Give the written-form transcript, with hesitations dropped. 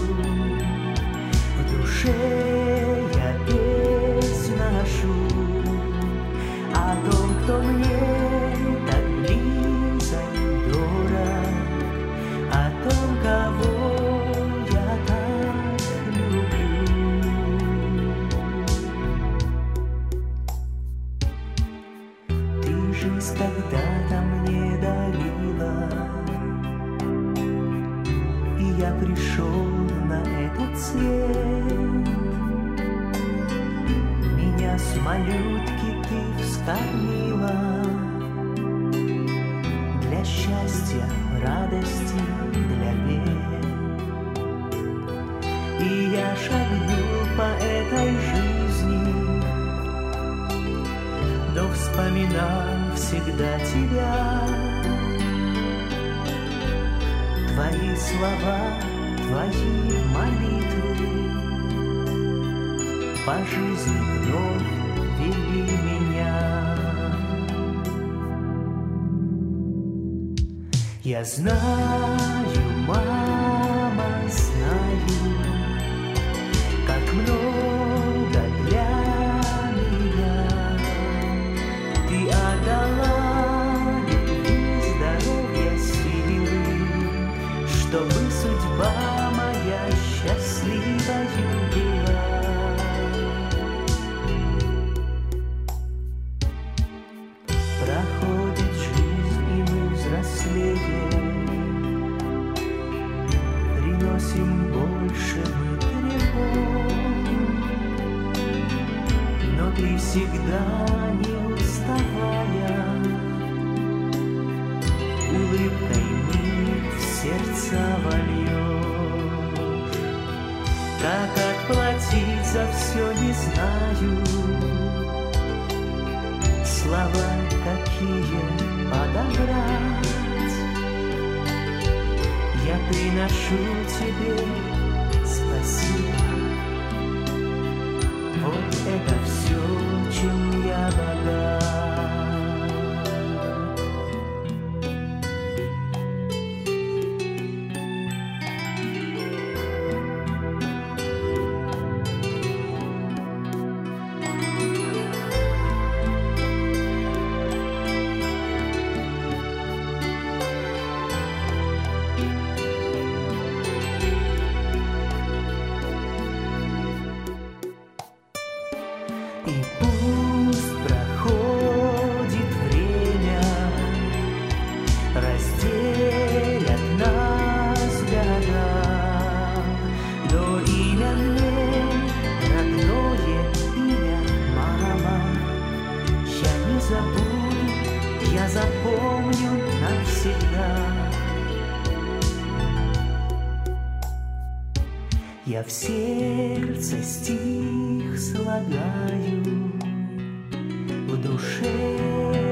В душе я песнь ношу о том, кто мне так близок, дорог, о том, кого я так люблю. Ты жизнь когда-то мне дарила, и я пришел на этот свет. Меня с малютки ты вскормила для счастья, радости, для бед. И я шагнул по этой жизни, но вспоминал всегда тебя. Твои слова, твои молитвы по жизни вновь вели меня. Я знаю, мама, знаю, как много для меня ты отдала любви, здоровья, силы, чтобы судьба моя счастливою была. Проходит жизнь, и мы взрослеем, приносим больше мы тревог, но ты всегда не уставая, улыбкой миг в сердце вольешь. Как отплатить за все, не знаю, слова какие подобрать. Я приношу тебе спасибо. Вот это все, чем я богат. И пусть проходит время, разделят нас года, но имя мне, родное имя, мама, я не забуду, я запомню навсегда. Я в сердце стих слагаю, в душе